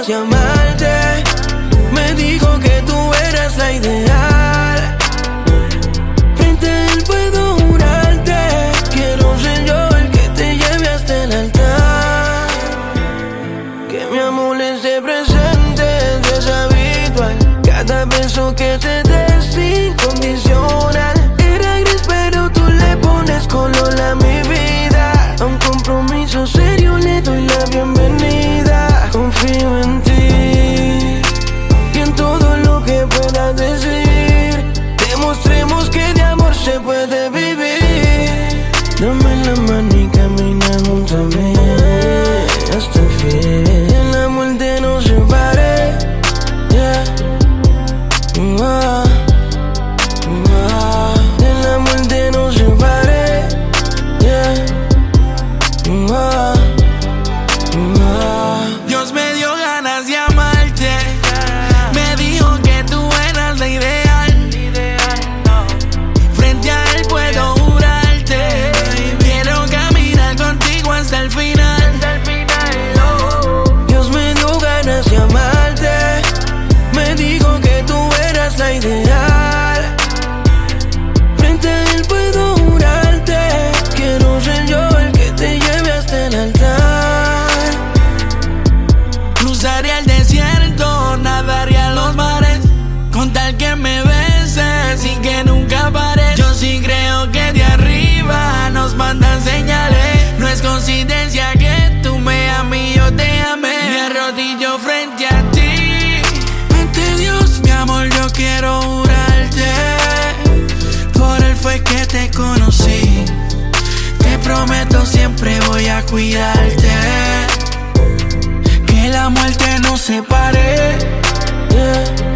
ganas de amarte. Me dijo que tú eras la ideal. Frente a él puedo jurarte. Quiero ser yo el que te lleve hasta el altar. Que mi amor esté presente, es habitual. Cada beso que te des incondicional. Era gris pero tú le pones color a mi vida. A un compromiso serio le doy la bienvenida. Confío en ti y en todo lo que puedas decir. Demostremos que de amor se puede vivir. Dame la mano y camina junto a mí hasta el fin. En la muerte nos separe. Yeah. En la muerte nos separe. Yeah. Dios me dio ganas de amarte. Me dijo que tú eras la ideal. Frente a él puedo jurarte. Quiero caminar contigo hasta el final. Dios me dio ganas de amarte. Me dijo que tú eras la ideal. Frente a él puedo jurarte. Quiero ser yo el que te lleve hasta el altar. Cruzaría el desierto, nadaría los mares, con tal que me beses y que nunca pares. Yo sí creo que de arriba nos mandan señales. No es coincidencia que tú me ames y yo te amé. Me arrodillo frente a ti, ante Dios, mi amor, yo quiero jurarte. Por él fue que te conocí. Te prometo siempre voy a cuidarte. Que la muerte nos separe. Yeah.